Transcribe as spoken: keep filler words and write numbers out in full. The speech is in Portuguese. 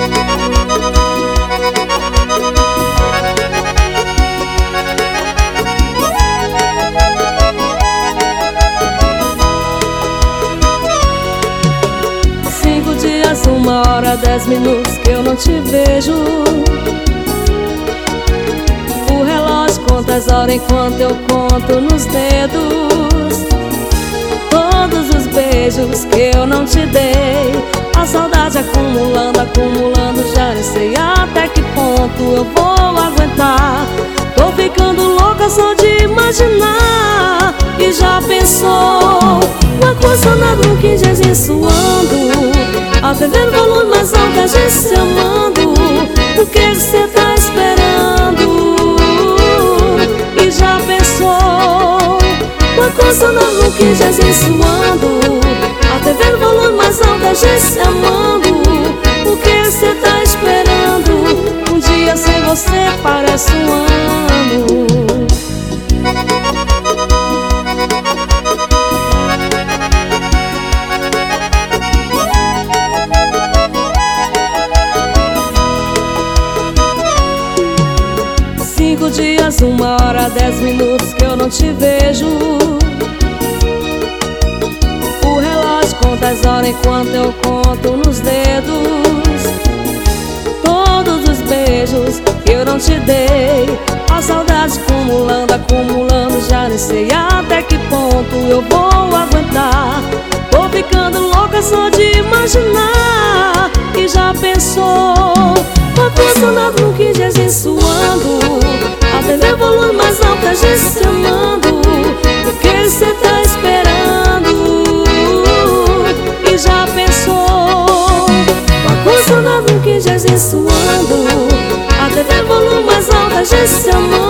Cinco dias, uma hora, dez minutos que eu não te vejo. O relógio conta as horas enquanto eu conto nos dedos. Todos os beijos que eu não te dei, a saudade acumulando, acumulando, já nem sei até que ponto eu vou aguentar. Tô ficando louca só de imaginar. E já pensou uma coisa nada no quinze suando, atendendo o volume mais alto, a gente se amando. O que você tá esperando? E já pensou uma coisa nada no quinze suando, atendendo o volume mais alto, a gente se amando. O que você tá esperando? Um dia sem você parece um ano. Cinco dias, uma hora, dez minutos que eu não te vejo. O relógio conta as horas enquanto eu conto nos dedos. Todos os beijos que eu não te dei, a saudade acumulando, acumulando, já nem sei até que ponto eu vou aguentar. Tô ficando louca só de imaginar. E já pensou uma coisa nada no quinze suando, atender o volume mais alto, a gente se amando. O que você tá esperando? E já pensou uma coisa nada no quinze suando, atender o volume mais alto, a gente se amando.